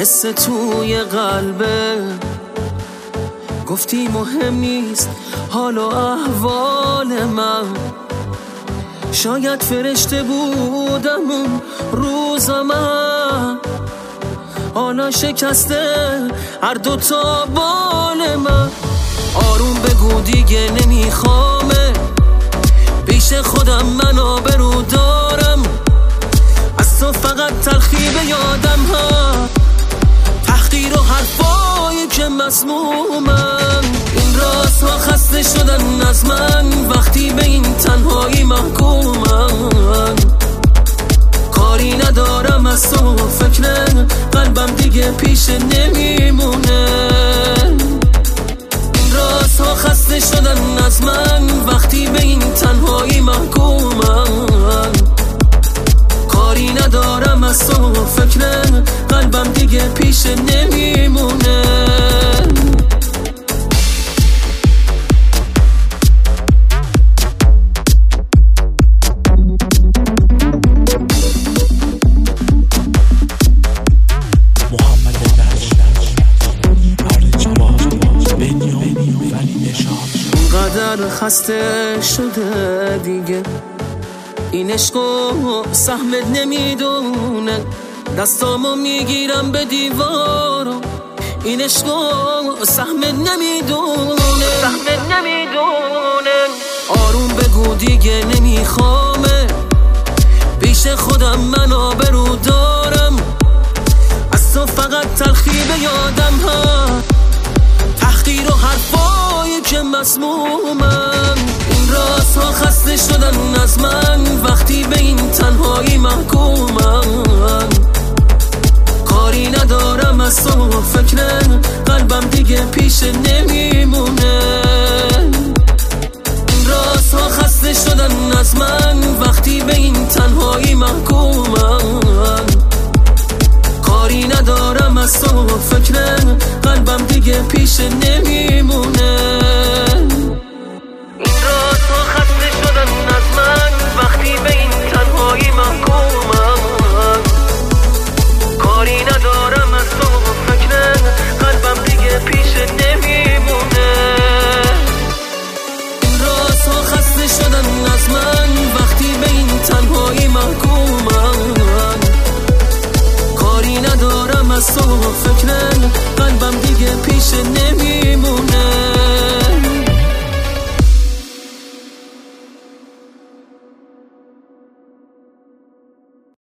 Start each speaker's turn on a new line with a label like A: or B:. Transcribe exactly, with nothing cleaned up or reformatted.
A: حس توی قلبه. گفتی مهم نیست حال و احوال من، شاید فرشته بودم اون روز من. حالا شکسته هر دوتا بال من. آروم بگو دیگه نمیخوامه، پیش خودم من آبرو دارم. از تو فقط تلخی به یادم ها، تحقیر و حرفایی که مسمومن. این راست ها خسته شدن از من، وقتی به این تنهایی محکومن. کاری ندارم از تو، فکر قلبم دیگه پیش نمیمونه. این راست ها خسته شدن از من، وقتی به این تنهایی محکومن. کاری ندارم از تو، فکر قلبم دیگه پیش نمیمونه. قدر خسته شده دیگه، این عشقو سهمت نمیدونه. دستامو میگیرم به دیوارو، این عشقو سهمت نمیدونه. سهمت نمیدونه. آروم بگو دیگه نمیخوامه، پیش خودم من آبرو دارم. از تو فقط تلخی به یادم ها، تحقیر و حرفایی که مسمومن. این راست ها خسته شدن از من، وقتی به این تنهایی محکومن. کاری ندارم از تو، فکر قلبم دیگه پیش نمیمونه. این راست ها خسته شدن از من، وقتی به این تنهایی محکومن. کاری ندارم از تو، فکر قلبم دیگه پیش نمیمونه. این راست ها خسته شدن از من، وقتی به این تنهایی محکومم. کاری ندارم از تو، فکر قلبم دیگه پیش نمیمونه. این راست ها خسته شدن از من، وقتی به این تنهایی محکومم. کاری ندارم از تو، فکر